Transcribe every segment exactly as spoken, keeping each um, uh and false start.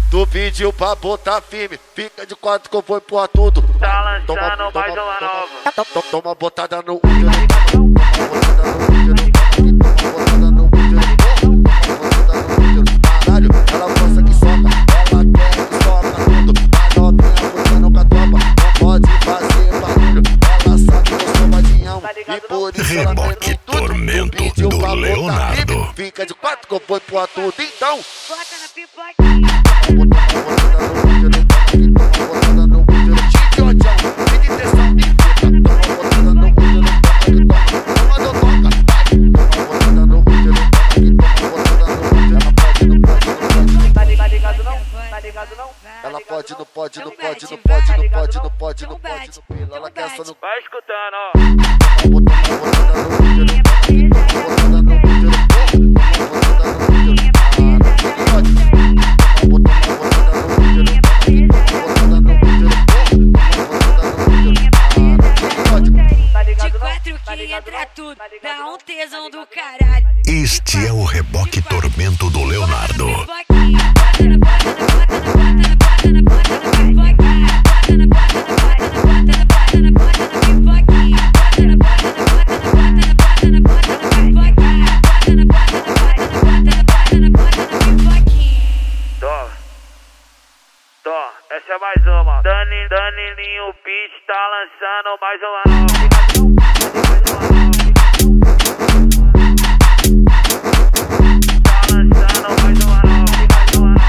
Tu pediu pra botar firme, fica de quatro que eu vou empurrar tudo. Tá lançando Toma, mais toma, uma nova. toma, toma, toma botada no útero. Toma botada no útero. Toma botada no útero. Toma botada no útero. Caralho, ela gosta que soca, ela quer que soca tudo. A novinha fudendo com a tropa, não pode fazer barulho. Ela sabe que eu sou vadião e por isso ela vem Reboque com tudo. Tormento Tu pediu do pra botar Leonardo. firme, fica de quatro que eu vou empurrar tudo. Então Bota na pipoquinha. Ela pode, não pode, não pode, não pode, não pode, não pode, não pode, não pode. Ela quer só no. Vai escutando, ó. De quatro que entra tudo, dá um tesão do caralho. Este é o Reboque Tormento do Leonardo. Dó. Dó. Essa é mais uma. Dani, Danilinho Beat tá lançando mais uma nova. Tá lançando mais uma nova.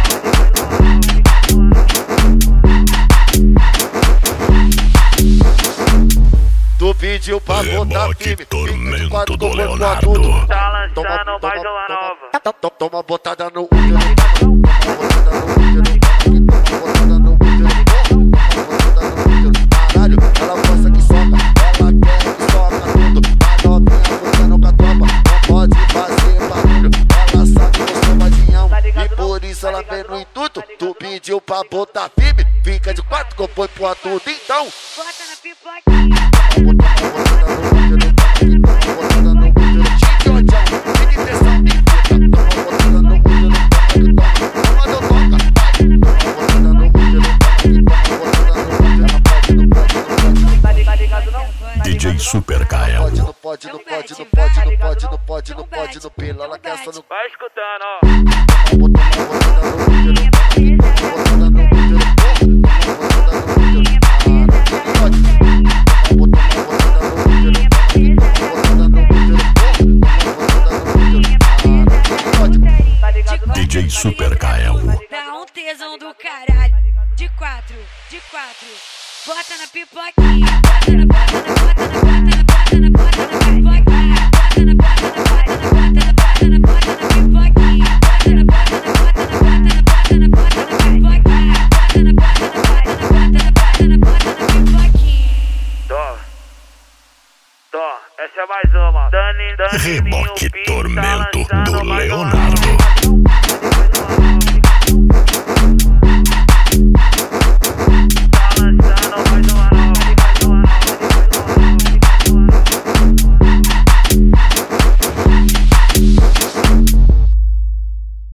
Tu pediu pra botar Reboque firme, Tormento fica de quatro que do eu vou empurrar Leonardo. tudo. Tá Toma, lançando toma, mais uma nova. toma, toma, toma botada no útero. Toma botada no útero. Toma botada no útero. Toma botada no útero. Caralho, ela gosta que soca, ela quer que soca tudo. A novinha fudendo com a tropa, não pode fazer barulho. Ela sabe que eu sou vadião e por isso ela vem no intuito. Tu pediu pra botar firme, fica de quatro que eu vou empurrar tudo. Então Bota na pipoquinha. D J Super Kael. Pode, não pode, não pode, não pode, não pode, não pode, não pode, no pelo, ela quer só no. Vai escutando, ó. D J Super Kael. Dá um tesão do caralho. De quatro, de quatro. Bota na pipoquinha. Bota na, bota na, bota na, bota na, bota na, bota na pipoquinha. Bota na, bota na, bota na, bota na pipoquinha. Bota na, bota na, bota na, bota na, bota na pipoquinha. Bota na, bota na, bota na, bota na, bota na pipoquinha. Dó. Dó. Essa é mais uma. Dani, Danilinho Reboque Beat tá Tormento lançando do mais uma Leonardo.